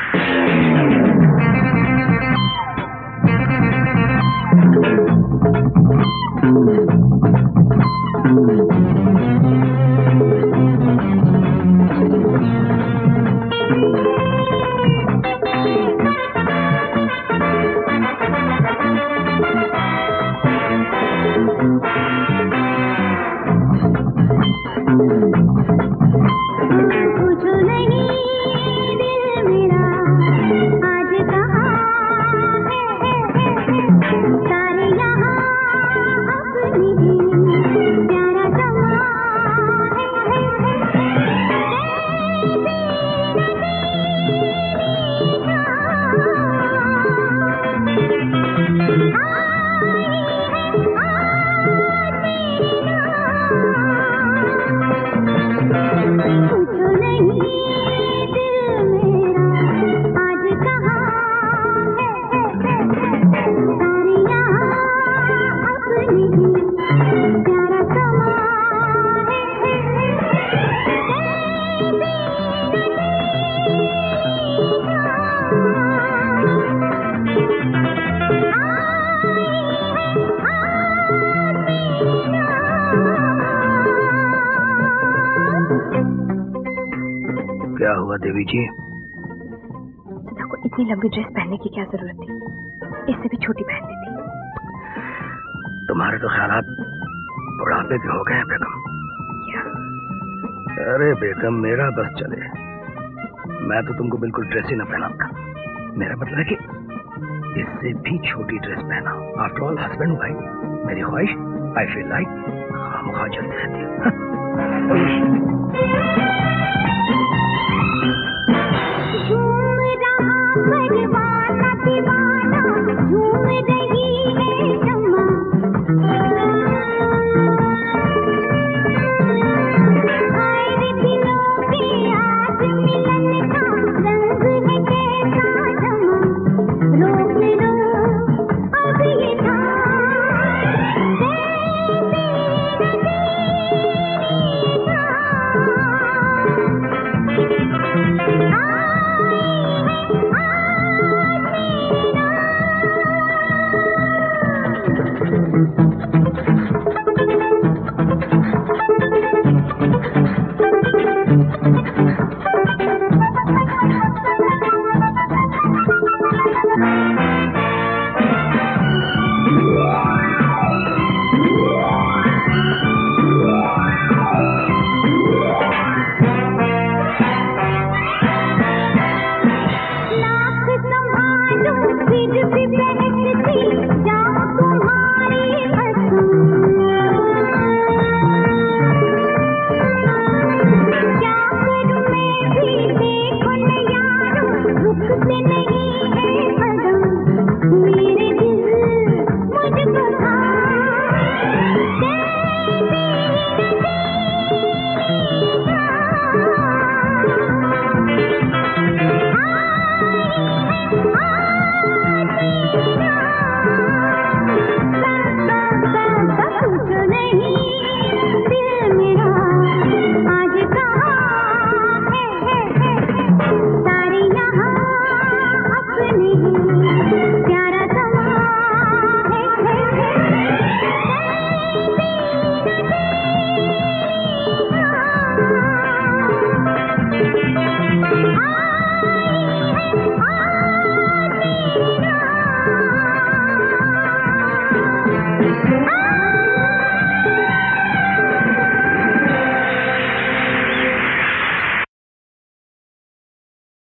क्या हुआ देवी जी? सुधा को इतनी लंबी ड्रेस पहनने की क्या जरूरत थी? इससे भी छोटी पहन लेती। तुम्हारे तो ख्यालात बुढ़ापे के हो गए हैं बेगम। क्या? अरे बेगम, मेरा बस चले, मैं तो तुमको बिल्कुल ड्रेस ही न पहनाऊंगा। मेरा मतलब है कि इससे भी छोटी ड्रेस पहना। आफ्टर ऑल हस्बैंड भाई, मेरी ख्वाहिश आई फील लाइक खामखा जलती रहती है।